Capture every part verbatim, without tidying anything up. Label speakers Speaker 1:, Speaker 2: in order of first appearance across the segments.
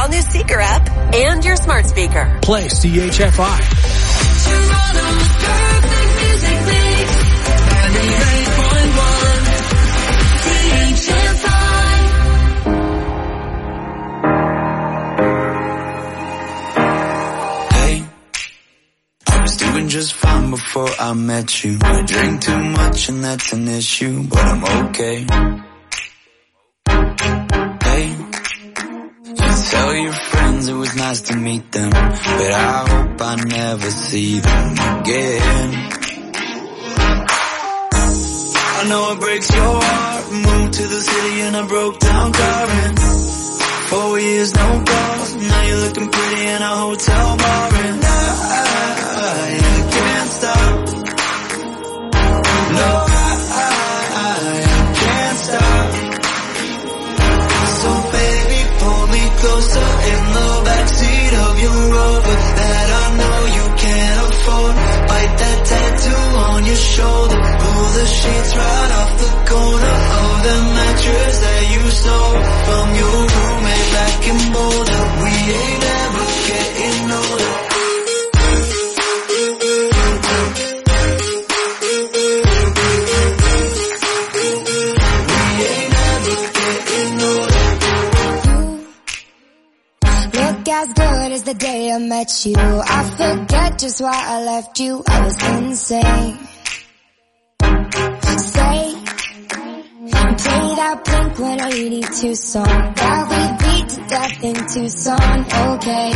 Speaker 1: all-new Seeker app and your smart speaker.
Speaker 2: Play C H F I.
Speaker 3: Toronto's perfect music mix. ninety-eight point one C H F I.
Speaker 4: Hey, I was doing just fine before I met you. I drink too much and that's an issue, but I'm okay. Hey, you tell your friends it was nice to meet them, but I hope I never see them again. I know it breaks your heart. Moved to the city and I broke down crying. Four years, no calls. Now you're looking pretty in a hotel bar, and I, I, I can't stop. No, I, I, I can't stop. So baby, pull me closer in the backseat of your Rover that I know you can't afford. Bite that tattoo on your shoulder. Pull the sheets right off the corner of the mattress that you stole from your roommate back in Boulder. We ain't ever getting older. We ain't ever getting older.
Speaker 5: Look as good as the day I met you. I forget just why I left you. I was insane. Say, play that Blink one eighty-two song that we beat to death in Tucson. Okay.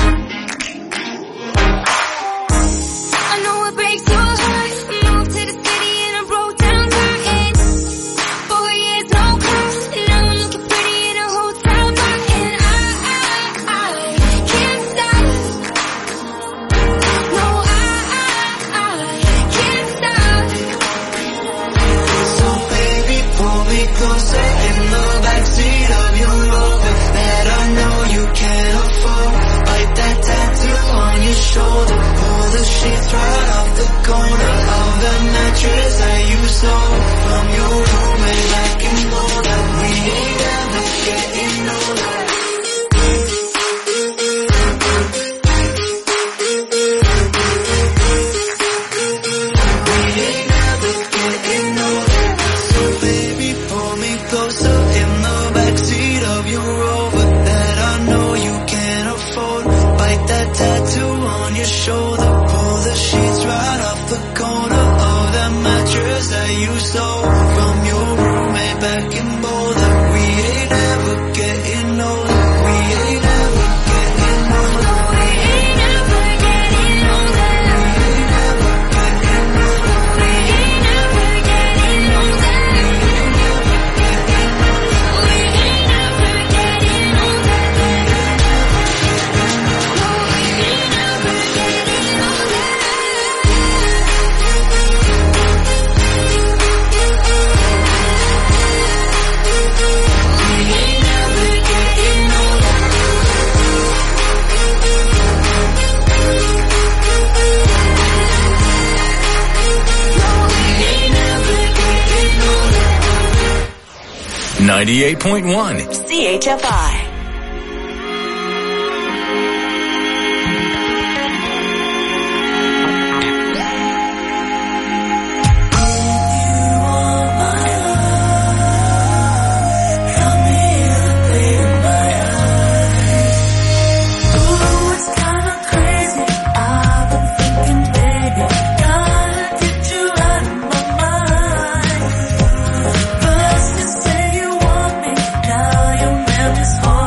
Speaker 5: I know it breaks your heart. Moved to the city and I broke down crying. Four years, no calls. Now I'm looking pretty in a hotel bar, and I, I, I can't stop. No, I, I, I can't stop.
Speaker 4: So baby, pull me closer in the backseat of your Rover that I know you can't afford. Bite that tattoo on your shoulder. Pull the sheets right off the corner of the mattress that you stole from your roommate back in Boulder. We ain't ever getting older. We ain't ever getting older. So baby, pull me closer in the backseat of your Rover that I know you can't afford. Bite that tattoo on your shoulder. Pull the sheets right off the corner of that mattress that you stole from your roommate back in Boulder. We ain't ever getting older. We ain't ever getting older.
Speaker 3: We ain't ever getting older.
Speaker 4: We ain't ever getting older.
Speaker 3: We ain't ever getting older. We ain't ever getting older. We ain't ever getting older. We ain't ever getting older. We ain't ever getting older.
Speaker 2: ninety-eight point one.
Speaker 1: C H F I.
Speaker 3: First you say you want me, now your memory's haunting.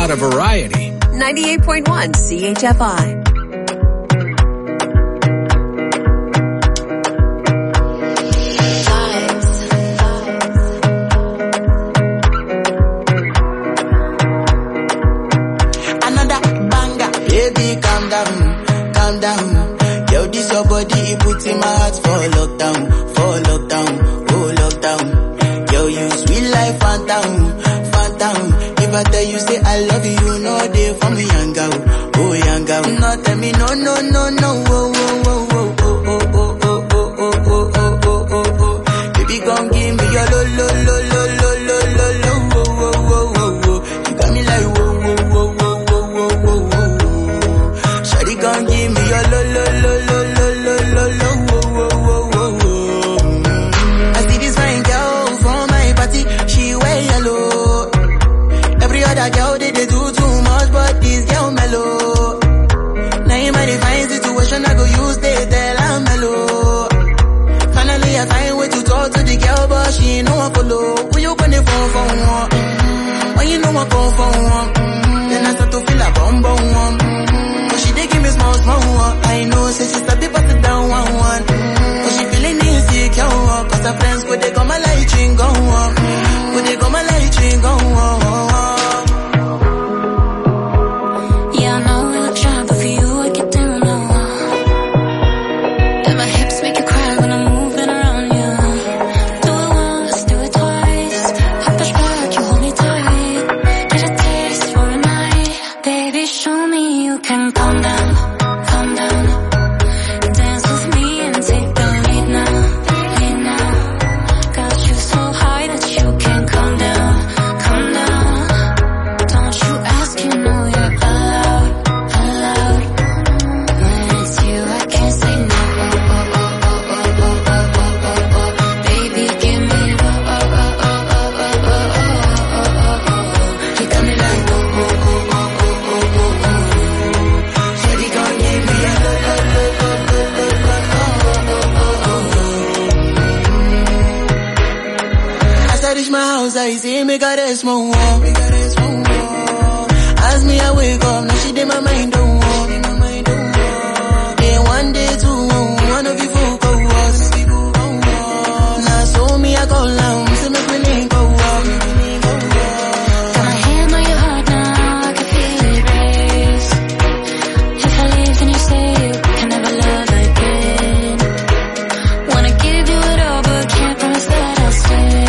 Speaker 2: lot of variety.
Speaker 1: ninety-eight point one C H F I.
Speaker 6: In my heart for lockdown, for lockdown, oh lockdown. Yo, you sweet life, phantom, phantom. If I tell you say I love you, you know they for me young girl, oh young girl. No tell me no, no, no, no, oh, oh, oh, oh, oh, oh, oh, oh, oh, oh, oh, oh, oh, oh. Baby, gon' give me your lo, lo, lo, lo, lo, lo, lo, lo, oh, oh, oh, oh, oh. You got me like whoa, whoa, whoa, whoa, whoa, whoa, whoa, whoa. Shawty gon' give me your lo, lo, lo, lo, lo, lo, lo, lo. That girl did they do too much, but this girl mellow. Now in my divine situation, I go use they tell I'm mellow. Finally I find way to talk to the girl, but she ain't no one follow. Who you gonna phone for one? Mm-hmm. When you know I go for one, mm-hmm. Then I start to feel a bum bum one. Mm-hmm. But she dey give me small small one. I know, say she start to pass it down one one. Mm-hmm. But she feeling insecure, cause her friends go they come my light ring go on. Go they come my light ring go on. I see me got a small wall. As me I wake up, now she did my mind don't walk. Then one day two, one of you folk go us. Now so me I go long, so me we link go walk.
Speaker 5: Got my hand on your heart now, I can feel it race. If I leave then you say you can never love again. Wanna give you it all but can't promise that I'll stay.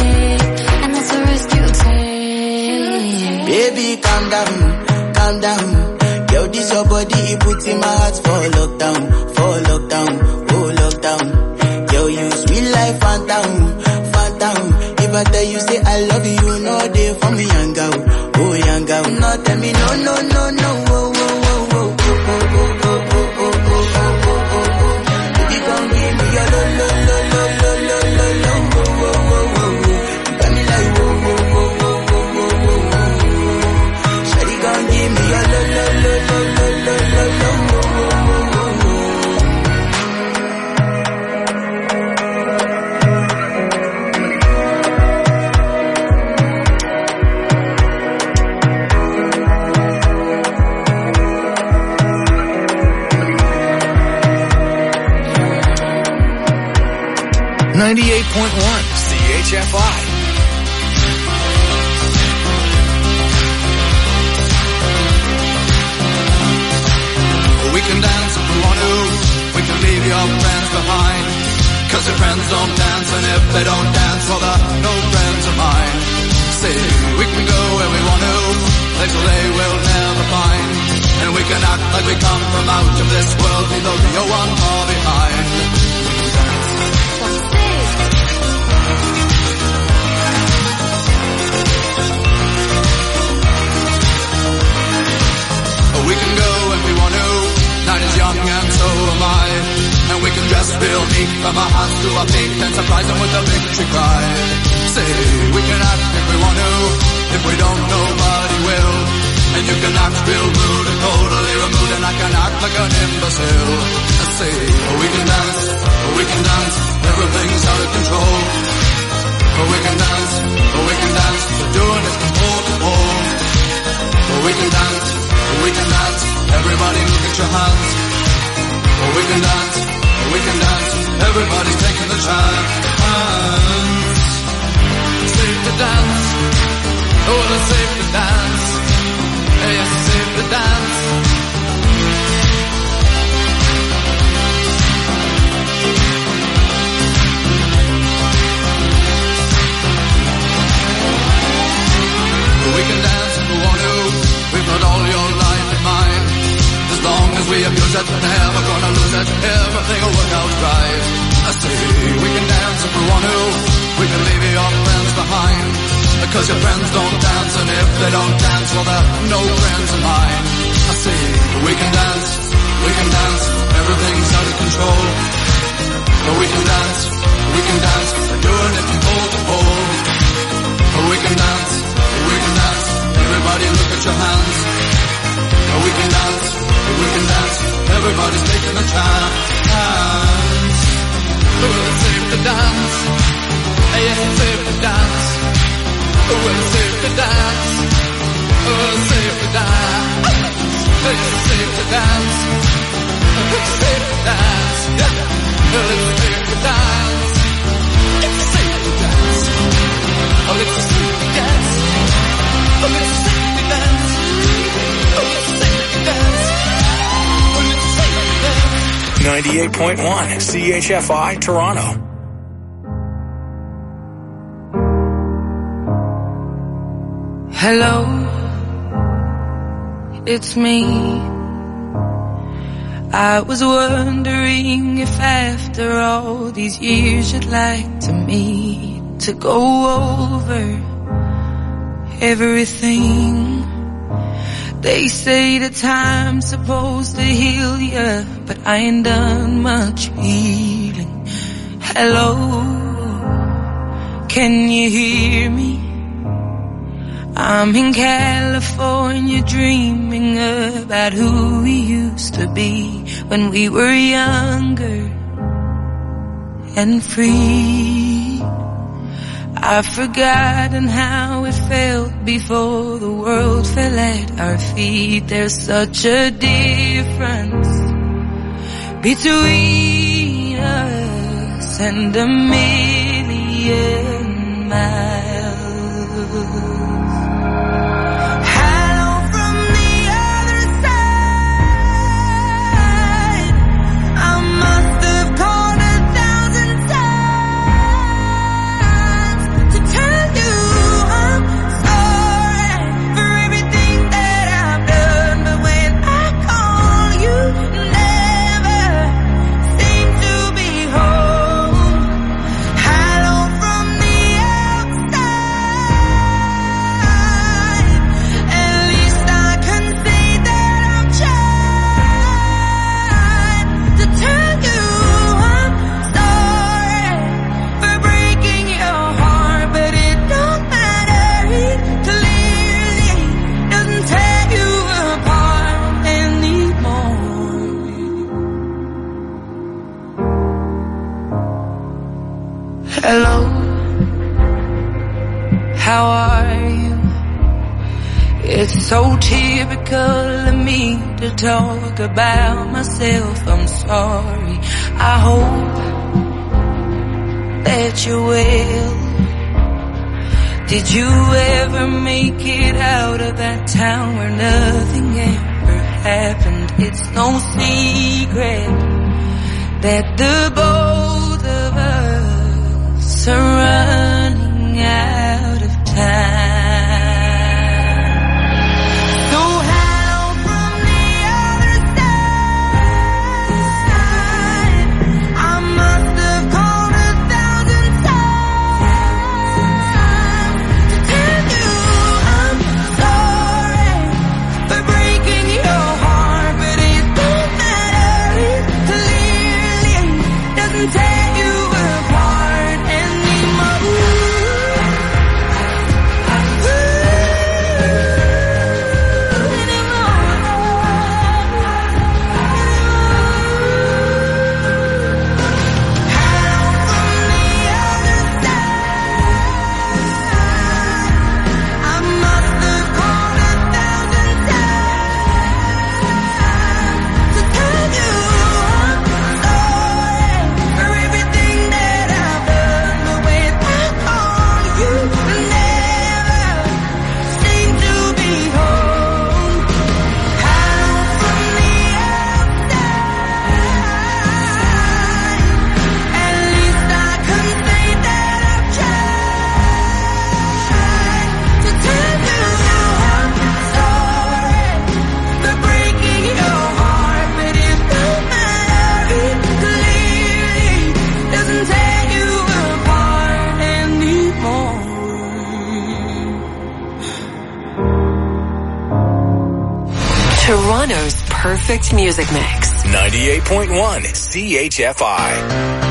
Speaker 6: Baby, calm down, calm down. Yo, this your body, it puts in my heart for lockdown, for lockdown, oh lockdown. Yo, you sweet life, phantom, phantom. If I tell you say I love you, you know they for me young girl, oh young girl. No, tell me no, no, no, no, oh, oh, oh, oh, oh, oh, oh, oh, oh, oh, oh, oh, oh. Baby, gon' give me your lo, lo, lo, lo, lo, lo, lo, lo, oh, oh, oh, oh, oh. You got me like whoa, whoa, whoa, whoa. Give me your lo lo lo lo lo lo lo lo.
Speaker 2: ninety-eight point one C H F I.
Speaker 7: We can dance if we want to, we can leave your friends behind. Cause your friends don't dance, and if they don't dance, well they're no friends of mine. See, we can go where we want to, places they will never find. And we can act like we come from out of this world, leave the real one far behind. We can go if we want to, night is young and so am I. And we can dress real neat from our hearts to our feet and surprise them with a victory cry. Say, we can act if we want to, if we don't nobody will. And you can act real rude and totally removed, and I can act like an imbecile. Let's say, we can dance, we can dance, everything's out of control. We can dance, we can dance, we're doing it from pole to pole. We can dance. it's safe to dance. Yes, it's safe to dance. We can dance if we want to. We've got all your life in mind. As long as we abuse it, never gonna lose it. Everything will work out right. I say we can dance if we want to. We can leave your friends behind. Because your friends don't dance, and if they don't dance, well, they're no friends of mine. I say we can dance, we can dance. Everything's out of control. But we can dance, we can dance. We're doing it from pole to pole. But we can dance, we can dance. Everybody look at your hands. But we can dance, we can dance. Everybody's taking a chance. Well, it's safe to dance. Yes, it's safe to dance. Well, it's safe to dance. Oh, it's safe to dance. It's safe to dance. It's safe to dance. Yeah. Well, it's safe to dance. It's safe to dance. Oh, it's safe to dance. Oh, it's safe to dance. Oh, it's safe to dance. Oh, it's safe to dance.
Speaker 2: ninety-eight point one C H F I Toronto.
Speaker 8: Hello, it's me. I was wondering if after all these years you'd like to meet to go over everything. They say the time's supposed to heal ya, but I ain't done much healing. Hello, can you hear me? I'm in California dreaming about who we used to be when we were younger and free. I've forgotten how it felt before the world fell at our feet. There's such a difference between us and a million miles. Hello, how are you? It's so typical of me to talk about myself. I'm sorry. I hope that you're well. Did you ever make it out of that town where nothing ever happened? It's no secret that the both of us are running out of time. So how from the other side, I must have called a thousand times to tell you I'm sorry for breaking your heart, but it don't matter. It clearly doesn't tear you apart.
Speaker 1: Toronto's perfect music mix.
Speaker 2: ninety-eight point one C H F I.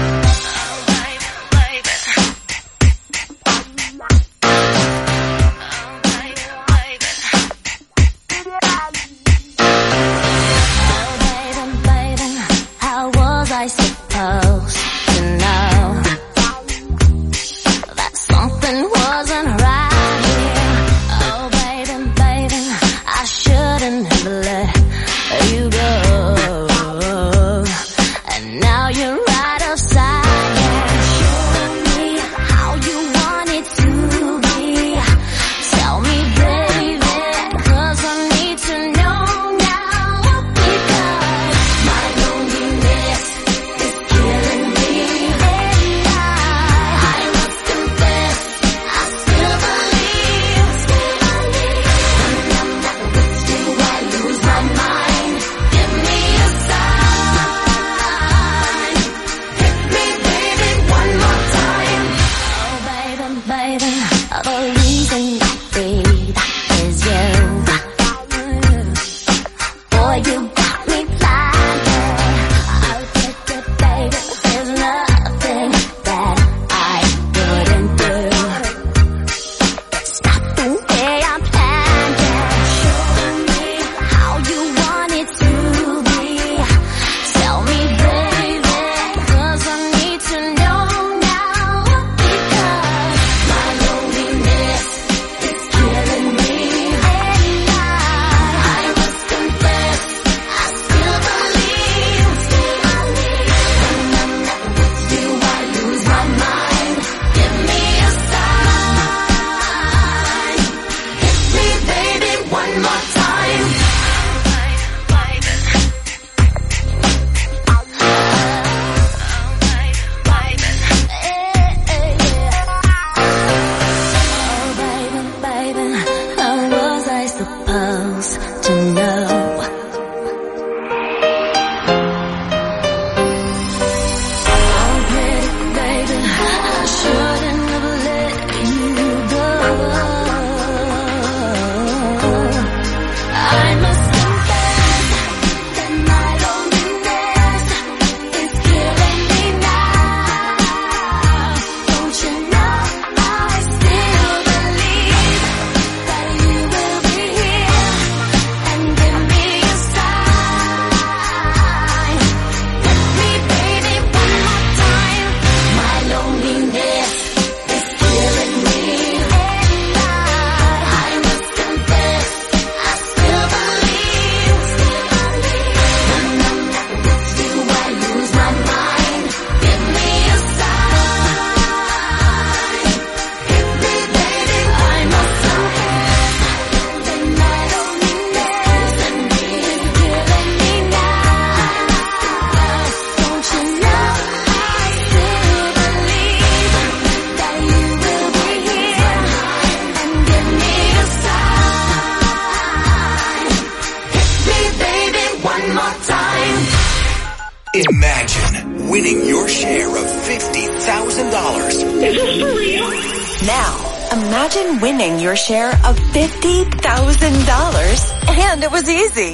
Speaker 5: I supposed to know that something wasn't right here? Oh, baby, baby, I shouldn't have let you go. And now you're right upside down. Show me how you want it to be. Tell me, baby, 'cause I need to know now. Because my loneliness killing me, and I, I must confess, I still believe, still believe. When I'm not with you, I lose my mind. Give me a sign. Hit me, baby, one more time. Oh, baby, baby, the reason I breathe is you. Boy, you got me blinded. I'll take it, baby. There's nothing that I wouldn't do. It's not the way I planned it. Show me how you want it to be. Tell me, baby, 'cause I need to know now. Because my loneliness is killing me, and I, I must confess, I still believe, still believe. When I'm not with you, I lose my mind. Give me a sign. Hit me, baby, one more time. Oh, baby, baby, how was I supposed to know? Oh, pretty baby, I shouldn't have let you go. I must confess that my loneliness is killing me now. Don't you know I still believe that you will be here and give me a sign. Hit me, baby, one more time. My loneliness is killing me, and I, I must confess, I still believe, still believe. When I'm not with you, I lose my mind. Give me a sign. Hit me, baby, I must confess that my loneliness is killing me now. Don't you know I still believe that you will be here and give me a sign. Hit me, baby, one more time.
Speaker 2: Imagine winning your share of fifty thousand dollars.
Speaker 1: Now, imagine winning your share of fifty thousand dollars, and it was easy.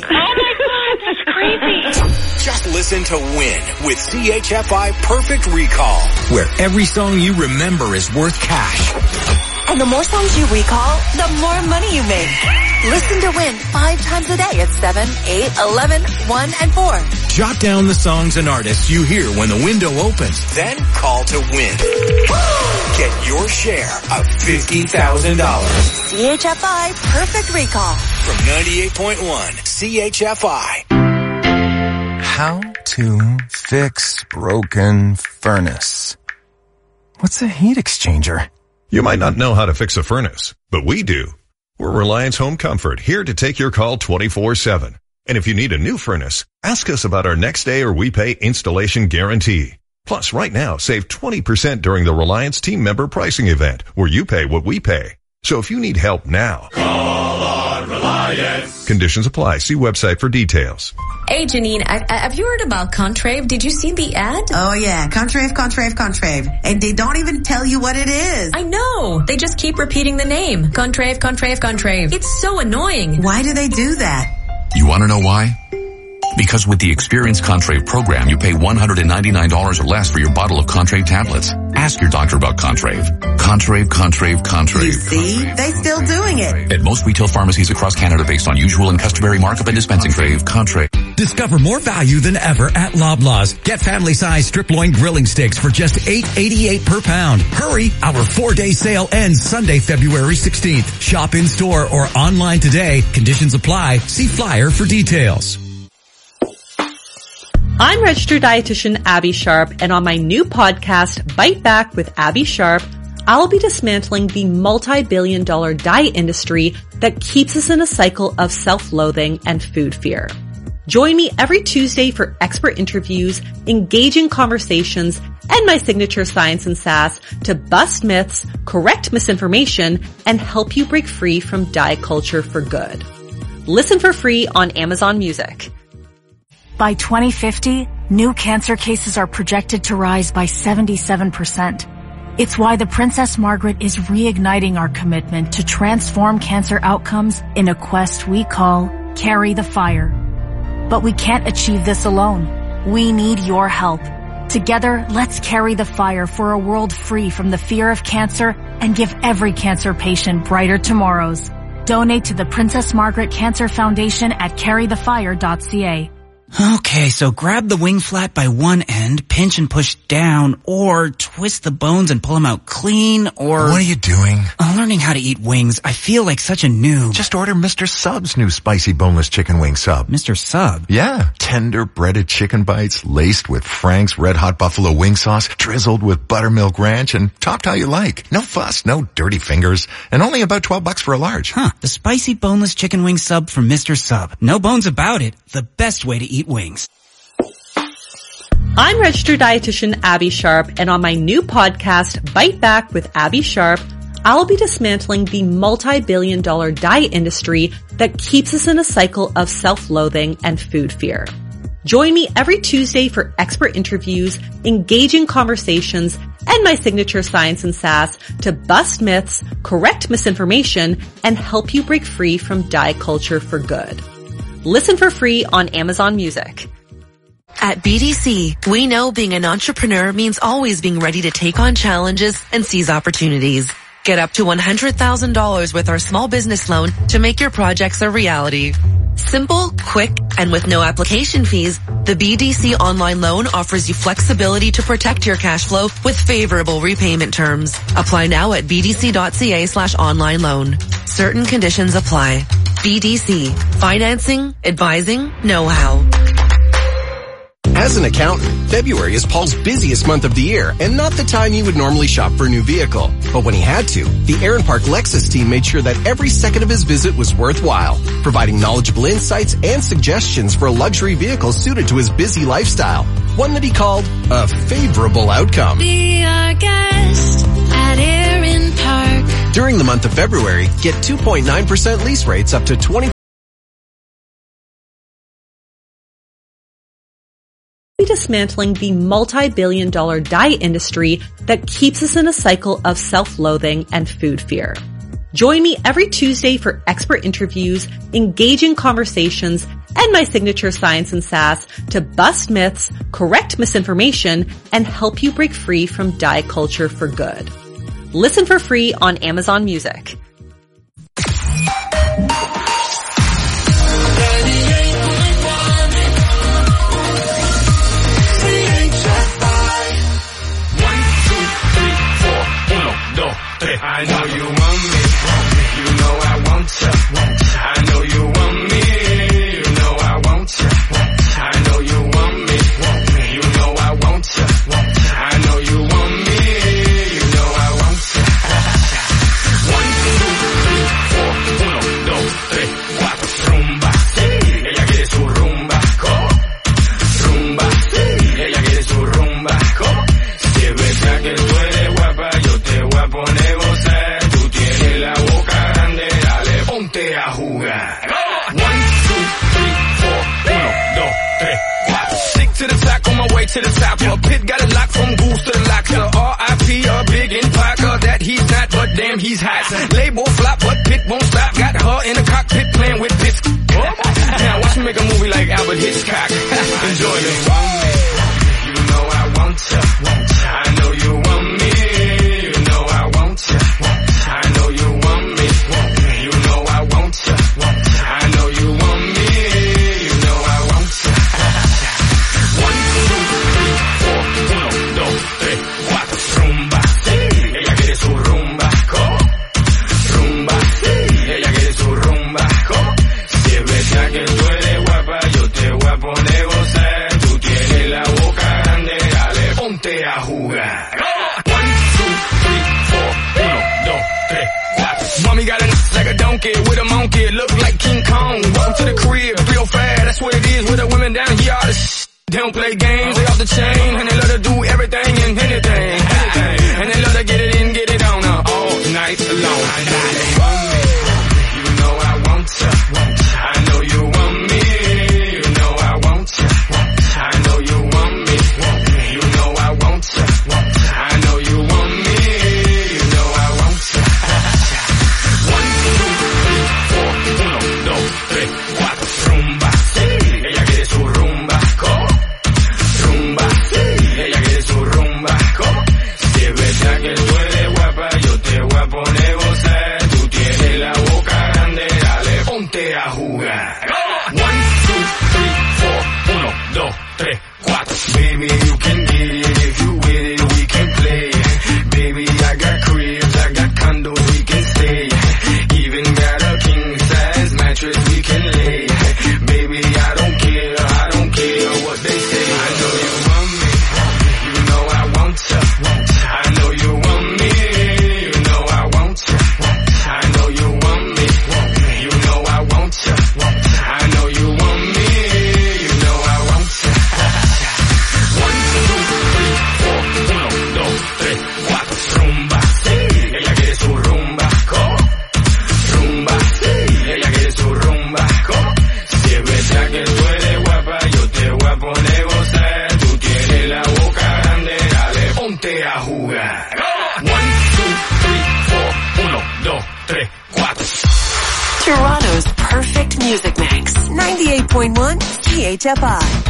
Speaker 2: Just listen to Win with C H F I Perfect Recall, where every song you remember is worth cash.
Speaker 1: And the more songs you recall, the more money you make. Listen to Win five times a day at seven, eight, eleven, one, and four.
Speaker 2: Jot down the songs and artists you hear when the window opens. Then call to win. Get your share of fifty thousand dollars.
Speaker 1: C H F I Perfect Recall.
Speaker 2: From ninety-eight point one C H F I.
Speaker 9: How to fix broken furnace. What's a heat exchanger?
Speaker 10: You might not know how to fix a furnace, but we do. We're Reliance Home Comfort, here to take your call twenty-four seven. And if you need a new furnace, ask us about our next day or we pay installation guarantee. Plus, right now, save twenty percent during the Reliance team member pricing event, where you pay what we pay. So if you need help now, call on Reliance. Conditions apply. See website for details.
Speaker 11: Hey, Janine, I, I, have you heard about Contrave? Did you see the ad?
Speaker 12: Oh, yeah. Contrave, Contrave, Contrave. And they don't even tell you what it is.
Speaker 11: I know. They just keep repeating the name. Contrave, Contrave, Contrave. It's so annoying.
Speaker 12: Why do they do that?
Speaker 13: You want to know why? Because with the Experience Contrave program, you pay one hundred ninety-nine dollars or less for your bottle of Contrave tablets. Ask your doctor about Contrave. Contrave, Contrave, Contrave.
Speaker 12: You see? They still doing it.
Speaker 13: At most retail pharmacies across Canada based on usual and customary markup and dispensing. Contrave, Contrave.
Speaker 14: Discover more value than ever at Loblaws. Get family-size strip loin grilling sticks for just eight eighty-eight per pound. Hurry! Our four-day sale ends Sunday, February sixteenth. Shop in-store or online today. Conditions apply. See flyer for details.
Speaker 15: I'm registered dietitian Abby Sharp, and on my new podcast, Bite Back with Abby Sharp, I'll be dismantling the multi-billion dollar diet industry that keeps us in a cycle of self-loathing and food fear. Join me every Tuesday for expert interviews, engaging conversations, and my signature science and sass to bust myths, correct misinformation, and help you break free from diet culture for good. Listen for free on Amazon Music.
Speaker 16: By twenty fifty, new cancer cases are projected to rise by seventy-seven percent. It's why the Princess Margaret is reigniting our commitment to transform cancer outcomes in a quest we call Carry the Fire. But we can't achieve this alone. We need your help. Together, let's carry the fire for a world free from the fear of cancer and give every cancer patient brighter tomorrows. Donate to the Princess Margaret Cancer Foundation at carry the fire dot c a.
Speaker 17: Okay, so grab the wing flat by one end, pinch and push down, or twist the bones and pull them out clean, or...
Speaker 9: What are you doing?
Speaker 17: I'm learning how to eat wings. I feel like such a noob.
Speaker 9: Just order Mister Sub's new spicy boneless chicken wing sub.
Speaker 17: Mister Sub?
Speaker 9: Yeah. Tender breaded chicken bites laced with Frank's Red Hot Buffalo wing sauce, drizzled with buttermilk ranch, and topped how you like. No fuss, no dirty fingers, and only about twelve bucks for a large.
Speaker 17: Huh. The spicy boneless chicken wing sub from Mister Sub. No bones about it. The best way to eat wings.
Speaker 15: I'm registered dietitian Abby Sharp, and on my new podcast, Bite Back with Abby Sharp, I'll be dismantling the multi-billion dollar diet industry that keeps us in a cycle of self-loathing and food fear. Join me every Tuesday for expert interviews, engaging conversations, and my signature science and sass to bust myths, correct misinformation, and help you break free from diet culture for good. Listen for free on Amazon Music.
Speaker 1: At B D C, we know being an entrepreneur means always being ready to take on challenges and seize opportunities. Get up to one hundred thousand dollars with our small business loan to make your projects a reality. Simple, quick, and with no application fees, the B D C online loan offers you flexibility to protect your cash flow with favorable repayment terms. Apply now at bdc.ca slash online loan. Certain conditions apply. B D C. Financing, advising, know-how.
Speaker 18: As an accountant, February is Paul's busiest month of the year and not the time he would normally shop for a new vehicle. But when he had to, the Aaron Park Lexus team made sure that every second of his visit was worthwhile, providing knowledgeable insights and suggestions for a luxury vehicle suited to his busy lifestyle. One that he called a favorable outcome.
Speaker 5: Be our guest at Aaron Park.
Speaker 18: During the month of February, get two point nine percent lease rates up to twenty
Speaker 15: dismantling the multi-billion dollar diet industry that keeps us in a cycle of self-loathing and food fear. Join me every Tuesday for expert interviews, engaging conversations, and my signature science and sass to bust myths, correct misinformation, and help you break free from diet culture for good. Listen for free on Amazon Music.
Speaker 19: I know you want me, you know I want you. I know you want me, you know I want you. I know you want me, you know I want you. I know you want me, you know I want you. One, two, three, four, uno, dos, tres, cuatro, rumba. Ella quiere su rumba, rumba. Ella quiere su rumba, si es verdad que tú eres guapa, yo te voy a poner. A jugar. One, two, three, four, uno, dos, tres, cuatro. Stick to the top, on my way to the top. A pit got it locked from goose to the lock. To R I P, a big in Parker that he's not, but damn he's hot. Label flop, but Pit won't stop. Got her in the cockpit playing with bits. Now watch make a movie like Albert Hitchcock. Enjoy me. You know I want you. I know you want me. You know I want you. I know you want me. You know I want you. I know you want me. You know I want you. One, two, three, four. Uno, dos, tres, cuatro. Rumba. Ella quiere su rumba. Rumba. Ella quiere su rumba. Si es verdad que tú eres guapa, yo te voy a poner gozar. Tú tienes la boca grande, dale, ponte a jugar. One, two, three, four. Uno, dos, tres, cuatro. Mommy got an ass like a donkey with a monkey. Look like King Kong. Welcome to the crib, real fast. That's what it is with the women down here. All the sh- they don't play games, they off the chain. And they love to do everything and anything. anything. And they love to get it in, get it on uh, all night long. You know I want you. I know you want me. You know I want you. I know you want me. You know I want you. I know you want me. You know I want you. One, two, three, four. Uno, dos, tres, cuatro. Rumba. Ella quiere su rumba. Rumba. Ella quiere su rumba. Si es verdad que tú eres guapa, yo te voy a poner gozar. Tú tienes la boca grande, dale, ponte a jugar. One, two, three, four. Uno, dos, tres, cuatro. Baby, you can get it if you with it, we can play. Baby, I got cribs, I got condos, we can stay. Even got a king size mattress we can lay. Baby, I don't care, I don't care what they say. I know you want me, you know I want you. I know you want me, you know I want you. I know you want me, you know I want you. I know you want me, you know I want you. One, two, three, four. Uno, dos, tres, cuatro. Rumba. Ella quiere su rumba. Rumba. Ella quiere su rumba. Si es verdad que tú eres guapa, yo te voy a poner gozar. Tú tienes la boca grande, dale, ponte a jugar. One, two, three, four. Uno, dos, tres, cuatro.
Speaker 20: Toronto's perfect music mix. ninety-eight point one K H F I.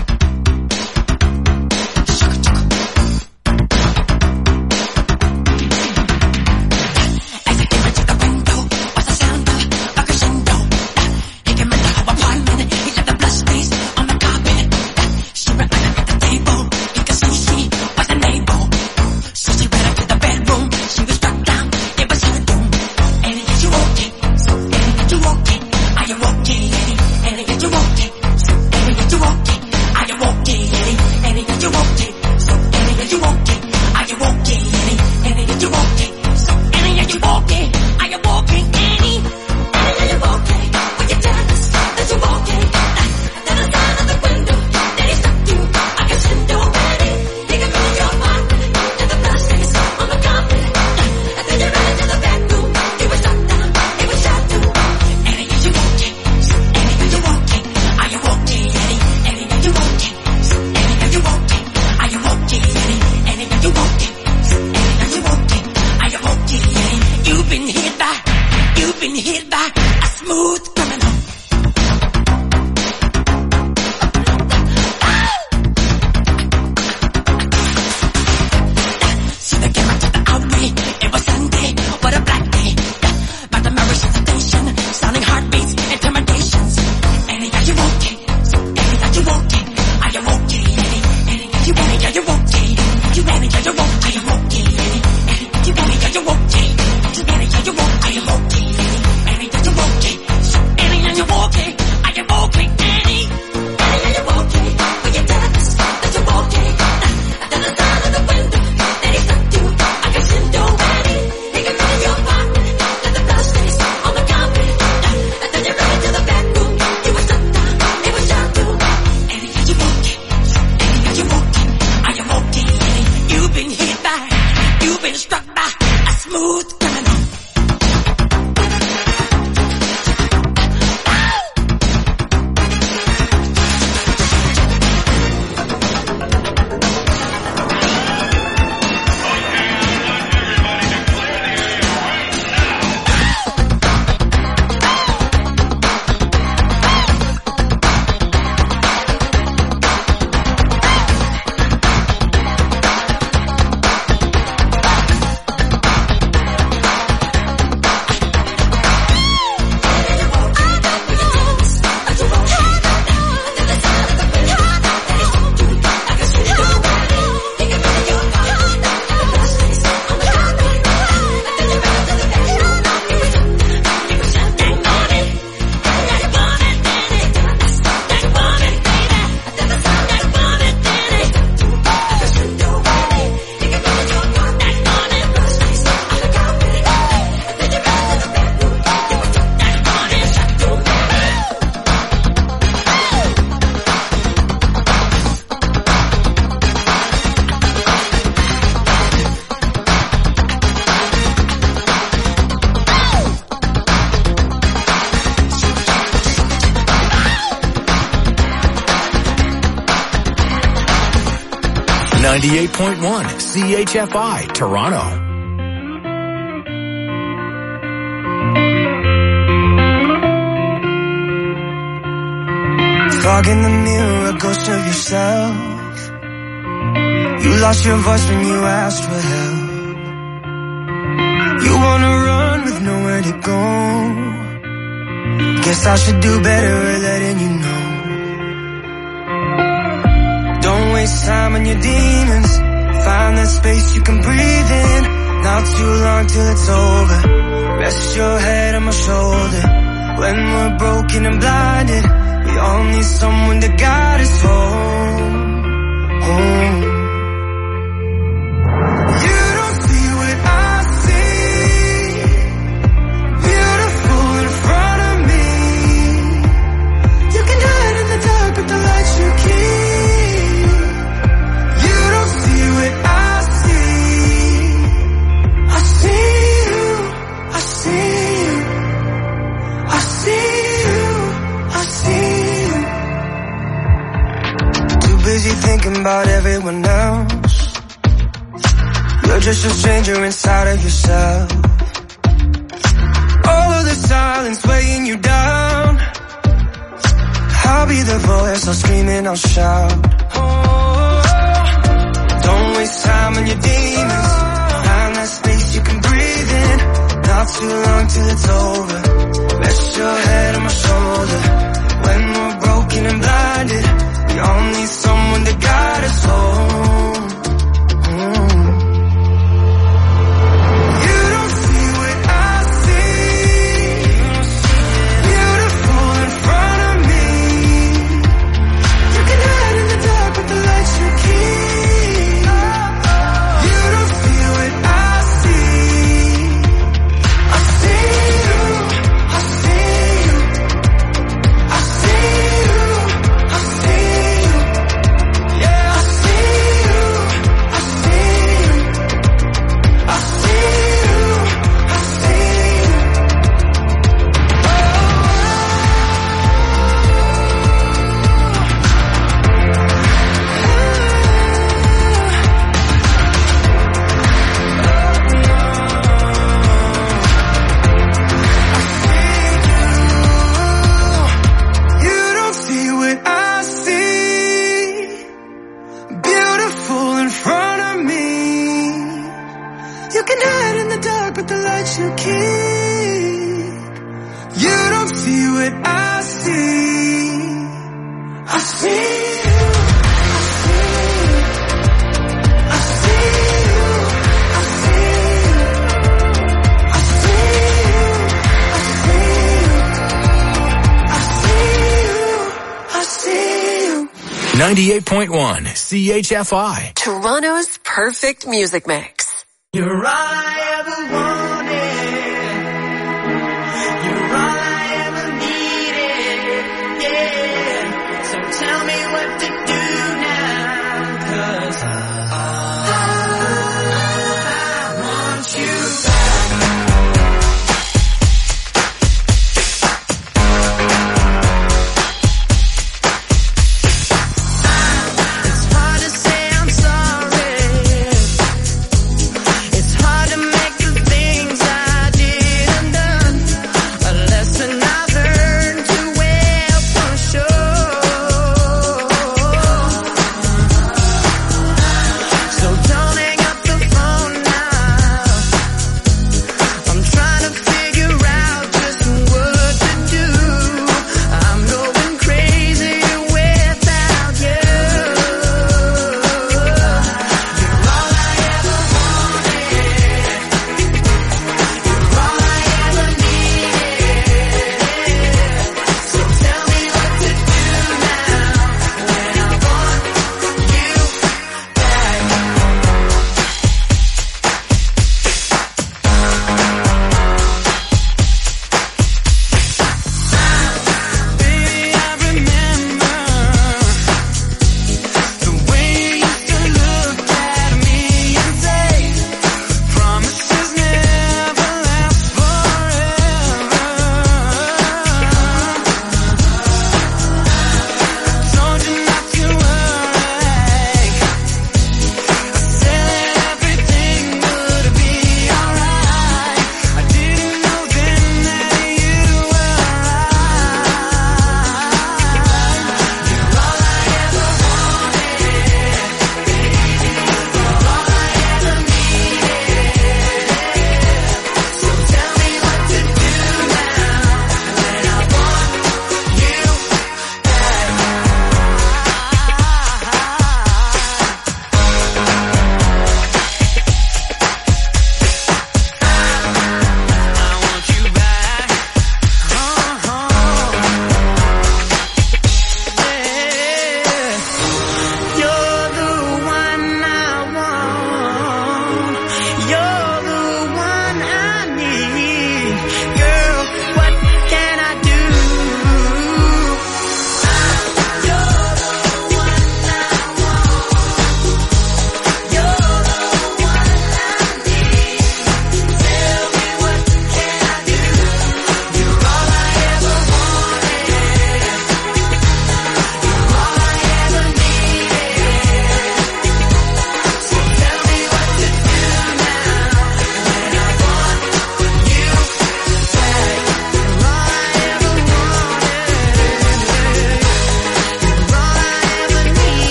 Speaker 2: ninety-eight point one C H F I, Toronto.
Speaker 4: Fog in the mirror, a ghost of yourself. You lost your voice when you asked for help. You wanna run with nowhere to go. Guess I should do better at letting you know. Don't waste time on your demons. Find that space you can breathe in. Not too long till it's over. Rest your head on my shoulder. When we're broken and blinded, we all need someone to guide us home, home. You don't see what I see. Beautiful in front of me. You can hide in the dark, but the light you keep. You don't see what I see. I see you, I see you, I see you, I see you. Too busy thinking about everyone else. You're just a stranger inside of yourself. All of the silence weighing you down. I'll be the voice, I'll scream and I'll shout. Oh, don't waste time on your demons. Find that space you can breathe in. Not too long till it's over. Rest your head on my shoulder. When we're broken and blinded, we all need someone to guide us home. Mm. You don't see what I see. Beautiful in front of me. You can hide in the dark, but the light you keep. You don't see what I see. I see you, I see you, I see you, I see you. Yeah, I see you, I see you, I see you, I see you. You don't see what I see. Beautiful in front of me. You can hide in the dark, but the light you keep. You don't see what I see. I see you, I see you, I see you, I see you, I see you, I see you, I see you.
Speaker 2: ninety-eight point one C H F I.
Speaker 20: Toronto's perfect music mix.
Speaker 4: You're all I ever wanted. You're all I ever needed. Yeah. So tell me what to do now. 'Cause I, I want you back. It's hard to say I'm sorry. It's hard to make you think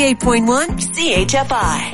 Speaker 20: ninety-eight point one C H F I.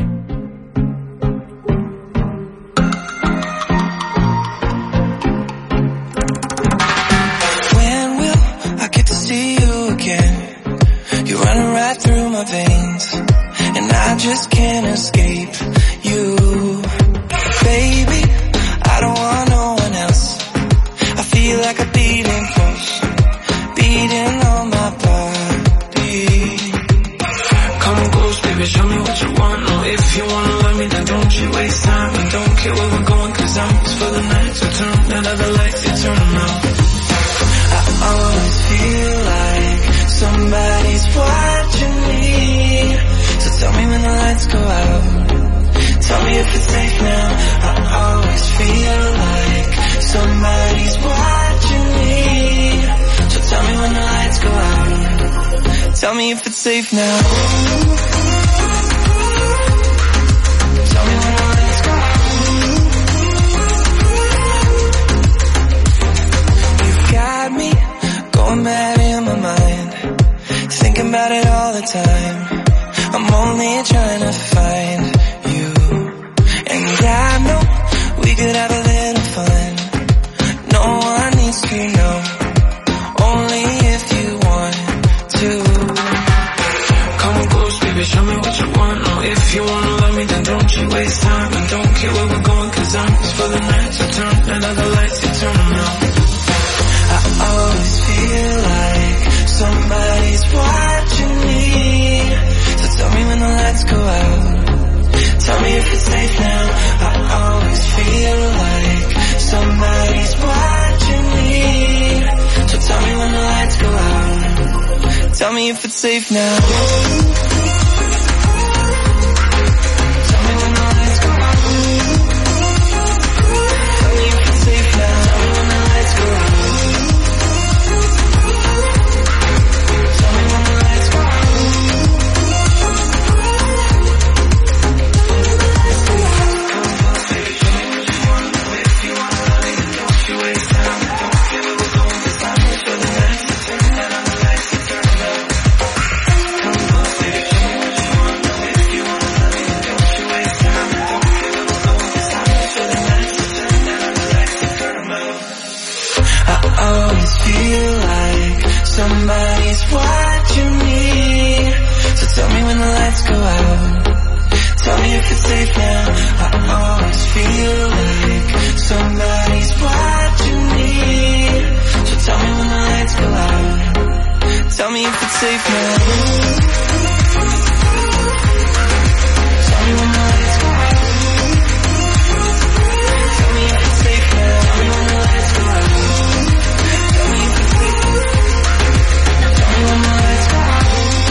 Speaker 4: When will I get to see you again? You're running right through my veins, and I just can't escape you. Baby, I don't want no one else. I feel like a beating pulse, beating on my body. Come close, baby, show me what you want. No, if you wanna love me, then don't you waste time. And don't care where we're going, cause I'm just for the night. So turn down all the lights, you turn them out. I always feel like somebody's watching me. So tell me when the lights go out, tell me if it's safe now. I always feel like somebody's watching me. So tell me when the lights go out, tell me if it's safe now. Tell me when the lights go out. You've got me going mad in my mind, thinking about it all the time. I'm only trying to find you, and I know we could have a little fun. No one needs to know, only if you want to. Come close, baby, show me what you want. No, if you wanna love me, then don't you waste time. And don't care where we're going, cause I'm just for the night. So turn down all the lights, you turn them out. I always feel like somebody's watching me. So tell me when the lights go out, tell me if it's safe now. I always feel like somebody's watching me. So tell me when the lights go out, tell me if it's safe now. Tell me when the lights go out, tell me if it's safe now. Tell me when the lights go out, tell me when the lights go out. Feel like somebody's watching me. So tell me when the lights go out, tell me if it's safe now. I always feel like somebody's watching me. So tell me when the lights go out, tell me if it's safe now. Tell me when the lights go out, tell me if it's safe now. Tell me when the lights go out, tell me if it's safe now. Tell me when the lights go out,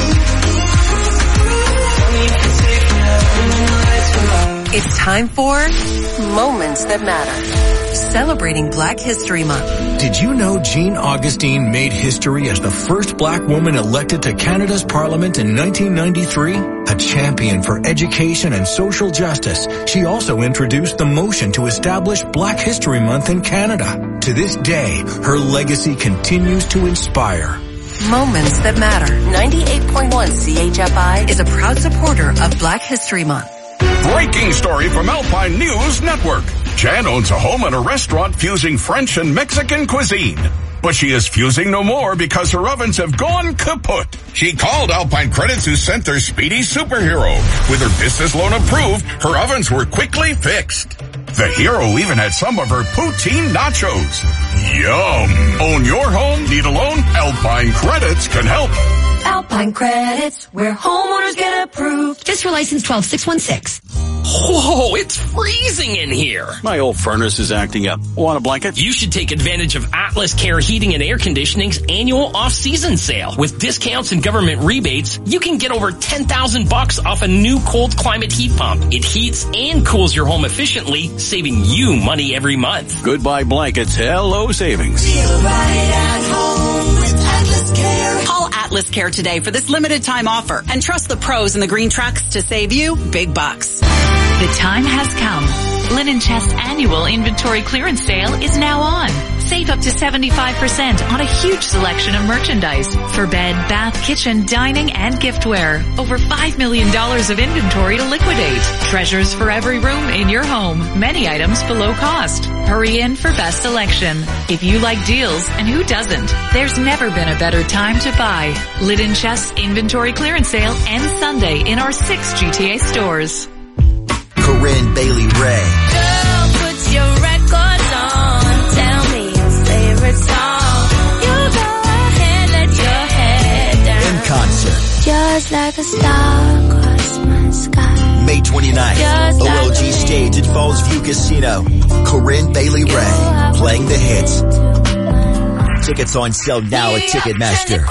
Speaker 4: tell me if it's safe now. Tell me when the lights go out.
Speaker 20: It's time for Moments That Matter, celebrating Black History Month.
Speaker 2: Did you know Jean Augustine made history as the first black woman elected to Canada's Parliament in nineteen ninety-three? A champion for education and social justice, she also introduced the motion to establish Black History Month in Canada. To this day, her legacy continues to inspire.
Speaker 20: Moments That Matter, ninety-eight point one C H F I is a proud supporter of Black History Month.
Speaker 21: Breaking story from Alpine News Network. Jan owns a home and a restaurant fusing French and Mexican cuisine. But she is fusing no more because her ovens have gone kaput. She called Alpine Credits, who sent their speedy superhero. With her business loan approved, her ovens were quickly fixed. The hero even had some of her poutine nachos. Yum! Own your home? Need a loan? Alpine Credits can help.
Speaker 3: Alpine Credits, where homeowners get approved. Just for license twelve six one six.
Speaker 22: Whoa, it's freezing in here.
Speaker 23: My old furnace is acting up. Want a blanket?
Speaker 22: You should take advantage of Atlas Care Heating and Air Conditioning's annual off-season sale. With discounts and government rebates, you can get over ten thousand bucks off a new cold climate heat pump. It heats and cools your home efficiently, saving you money every month.
Speaker 23: Goodbye blankets. Hello savings.
Speaker 3: Feel right at home with Atlas Care.
Speaker 24: Call Atlas Care today for this limited time offer and trust the pros in the green trucks to save you big bucks.
Speaker 25: The time has come. Linen Chest's annual inventory clearance sale is now on.
Speaker 6: Save up to seventy-five percent on a huge selection of merchandise for bed, bath, kitchen, dining, and giftware. Over five million dollars of inventory to liquidate. Treasures for every room in your home. Many items below cost. Hurry in for best selection. If you like deals, and who doesn't, there's never been a better time to buy. Liddon Chef's inventory clearance sale ends Sunday in our six G T A stores.
Speaker 7: Corinne Bailey Ray.
Speaker 5: Girl, put your records on. Tell me your favorite song. You go ahead, let your head down.
Speaker 7: In concert.
Speaker 5: Just like a star across my sky.
Speaker 7: May twenty-ninth,
Speaker 5: Just
Speaker 7: O L G
Speaker 5: like
Speaker 7: stage at Falls View Casino. Corinne Bailey Ray, playing the hits. Tickets on sale now at Ticketmaster.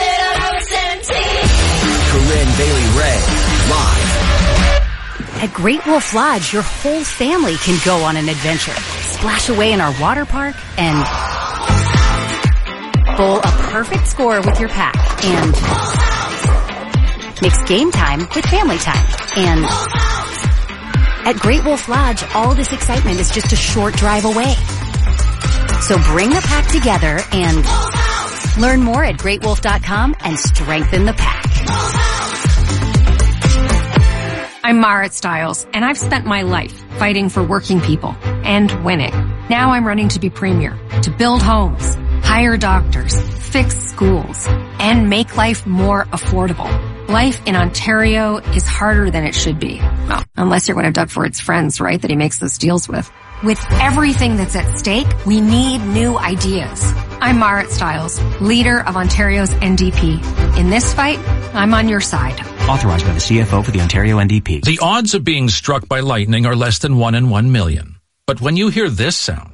Speaker 7: Corinne Bailey Ray, live.
Speaker 8: At Great Wolf Lodge, your whole family can go on an adventure. Splash away in our water park and bowl a perfect score with your pack. And mix game time with family time. And at Great Wolf Lodge, all this excitement is just a short drive away. So bring the pack together and learn more at great wolf dot com and strengthen the pack.
Speaker 10: I'm Marit Stiles, and I've spent my life fighting for working people and winning. Now I'm running to be premier, to build homes, hire doctors, fix schools, and make life more affordable. Life in Ontario is harder than it should be. Well, unless you're one of Doug Ford's friends, right, that he makes those deals with. With everything that's at stake, we need new ideas. I'm Marit Stiles, leader of Ontario's N D P. In this fight, I'm on your side.
Speaker 25: Authorized by the C F O for the Ontario N D P.
Speaker 26: The odds of being struck by lightning are less than one in one million. But when you hear this sound,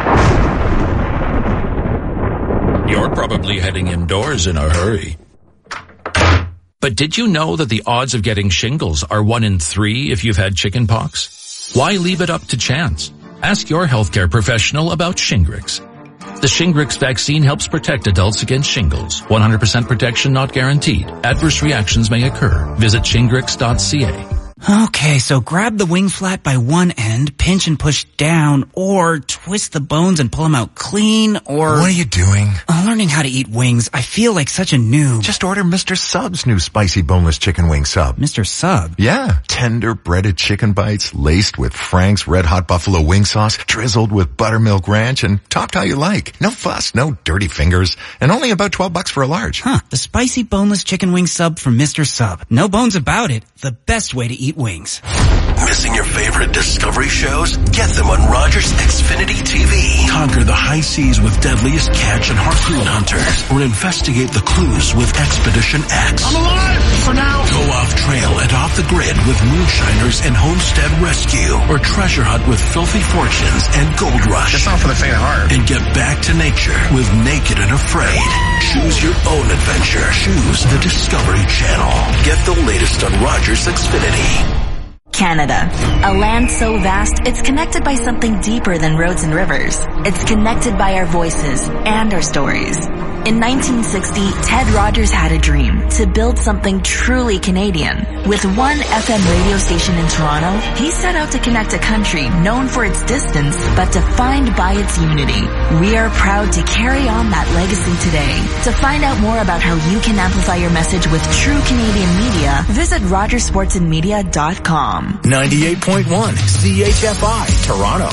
Speaker 26: you're probably heading indoors in a hurry. But did you know that the odds of getting shingles are one in three if you've had chickenpox? Why leave it up to chance? Ask your healthcare professional about Shingrix. The Shingrix vaccine helps protect adults against shingles. one hundred percent protection not guaranteed. Adverse reactions may occur. Visit shingrix dot c a.
Speaker 17: Okay, so grab the wing flat by one end, pinch and push down, or twist the bones and pull them out clean, or...
Speaker 9: What are you doing?
Speaker 17: I'm learning how to eat wings. I feel like such a noob.
Speaker 9: Just order Mister Sub's new spicy boneless chicken wing sub.
Speaker 17: Mister Sub?
Speaker 9: Yeah. Tender breaded chicken bites laced with Frank's Red Hot Buffalo wing sauce, drizzled with buttermilk ranch, and topped how you like. No fuss, no dirty fingers, and only about twelve bucks for a large.
Speaker 17: Huh. The spicy boneless chicken wing sub from Mister Sub. No bones about it. The best way to eat wings.
Speaker 27: Missing your favorite Discovery shows? Get them on Rogers Xfinity T V. Conquer the high seas with deadliest catch and harpoon hunters, or investigate the clues with Expedition X. I'm alive for now. Go off trail and off the grid with Moonshiners and Homestead Rescue, or treasure hunt with Filthy Fortunes and Gold Rush. It's not for the faint of heart. And get back to nature with Naked and Afraid. Choose your own adventure. Choose the Discovery Channel. Get the latest on Rogers Xfinity.
Speaker 28: Canada, a land so vast, it's connected by something deeper than roads and rivers. It's connected by our voices and our stories. In nineteen sixty, Ted Rogers had a dream to build something truly Canadian. With one F M radio station in Toronto, he set out to connect a country known for its distance, but defined by its unity. We are proud to carry on that legacy today. To find out more about how you can amplify your message with true Canadian media, visit rogers sports and media dot com.
Speaker 2: ninety-eight point one C H F I, Toronto.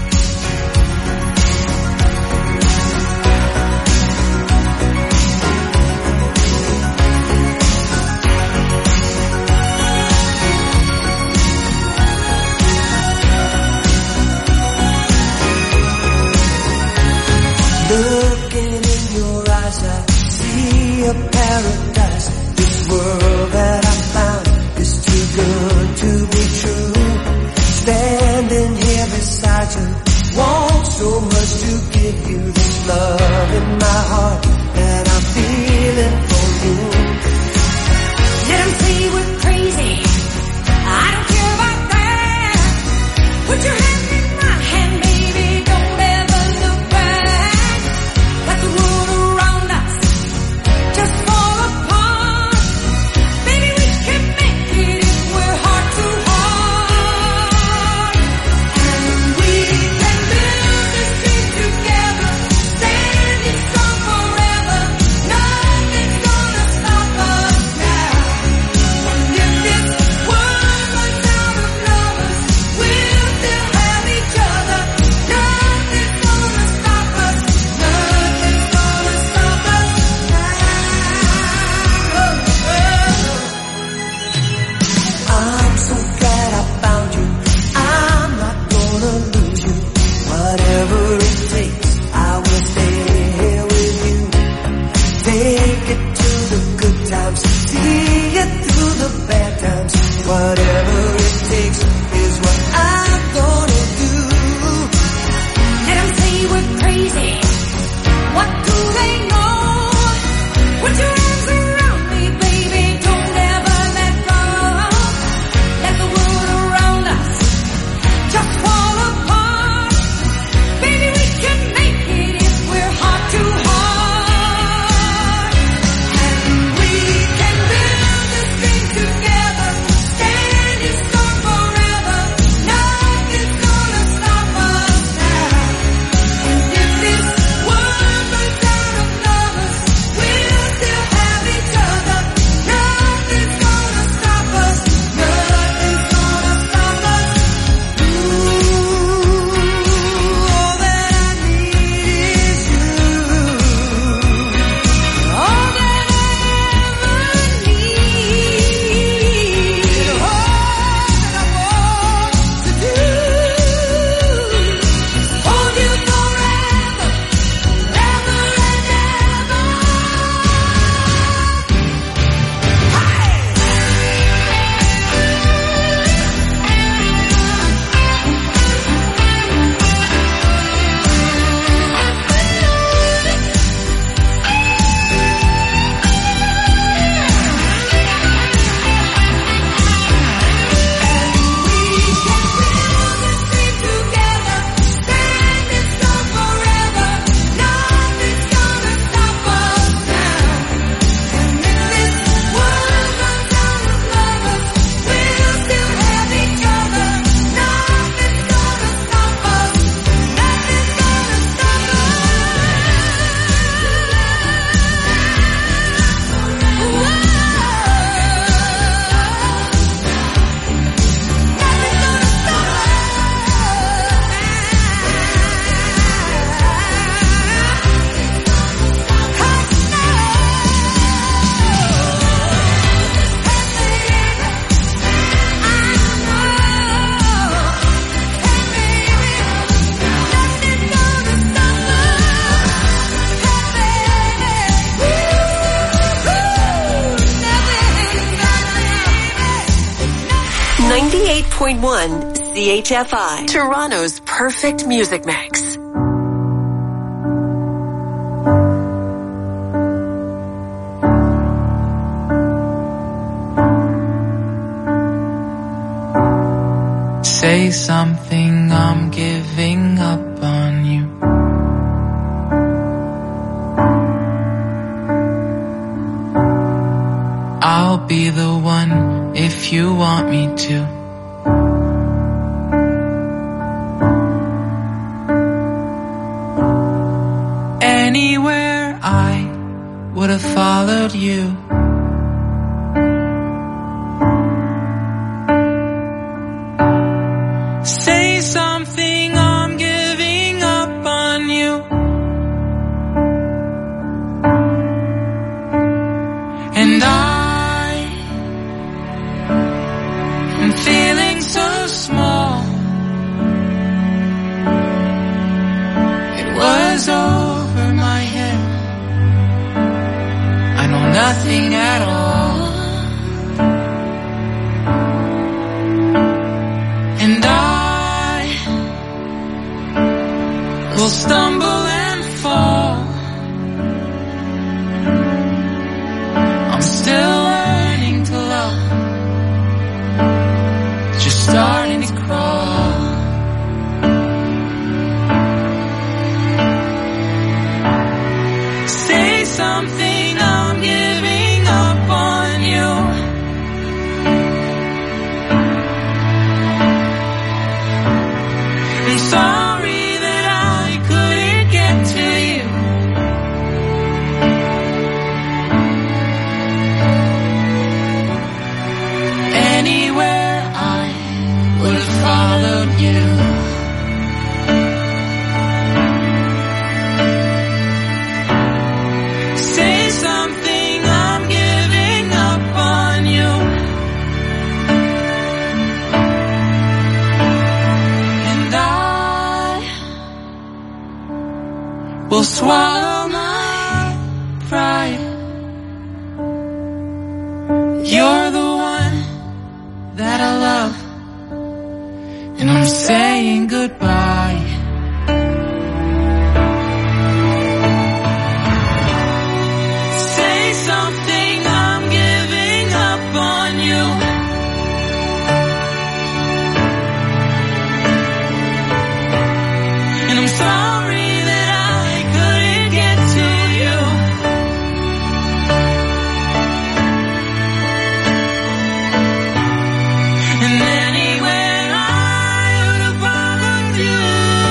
Speaker 4: Looking in your eyes, I see a paradise. This world that I found is too good to be true. Standing here beside
Speaker 20: point one C H F I, Toronto's perfect music mix.
Speaker 1: Say something, I'm giving up on you. I'll be the one if you want me to. Anywhere I would have followed you. Say something, I'm giving up on you. And I am feeling so small. It was over my head. I know nothing at all. And I will stumble and fall. I'm still learning to love, just starting to crawl. Say something, I'm giving up on you. I'm sorry that I couldn't get to you. Anywhere I would have followed you. Say something, I'm giving up on you. And I will swallow my pride. You're the one that I love, and I'm saying goodbye. Say something, I'm giving up on you. And I'm sorry that I couldn't get to you. And anywhere I would have followed you.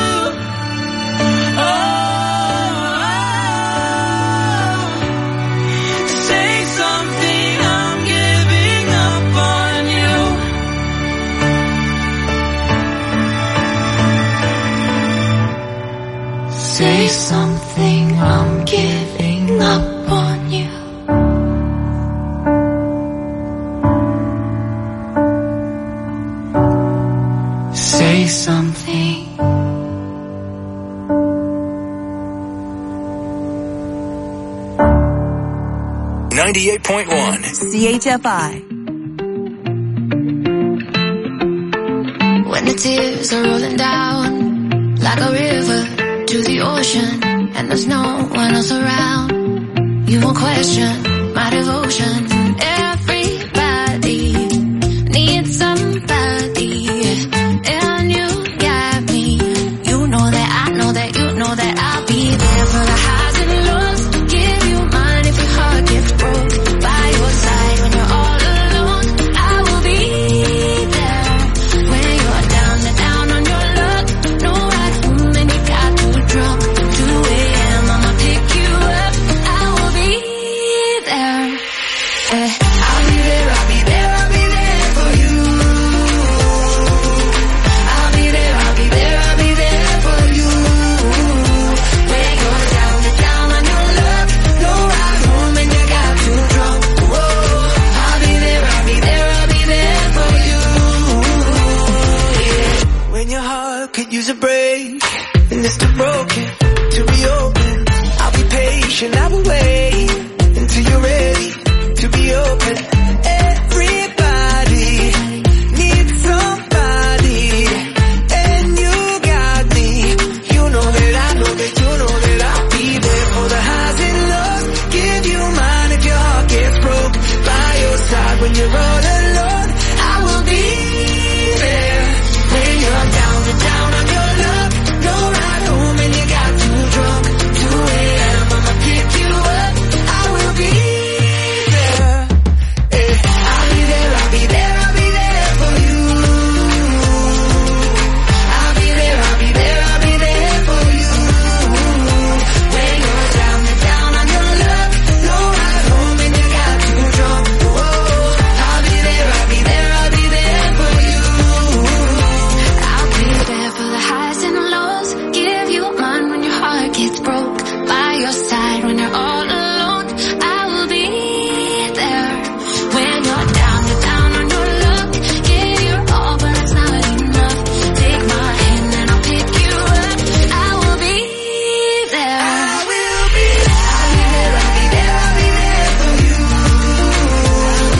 Speaker 1: Oh, say something, I'm giving up on you. Say something, I'm giving up on you. Say something.
Speaker 2: ninety-eight point one
Speaker 20: C H F I.
Speaker 5: When the tears are rolling down like a river to the ocean, and there's no one else around, you won't question my devotion. Everybody needs somebody, and you got me. You know that I know that you know that I'll be there for the highs and lows. Give you mine if your heart gets broke. By your side when you're all alone, I will be there. When you're down and down on your luck, no ride home and you got too drunk. two a.m. I'ma pick you up. I will be there. Eh, I'll be there, I'll be there, I'll be there for you. I'll be there, I'll be there, I'll be there for you. When you're down and down on your luck, no ride home and you got too drunk. Whoa, I'll be there, I'll be there, I'll be there for you. Yeah.
Speaker 4: When your heart could use a break, and it's too broken to reopen, I'll be patient, I will wait until you're ready to be open.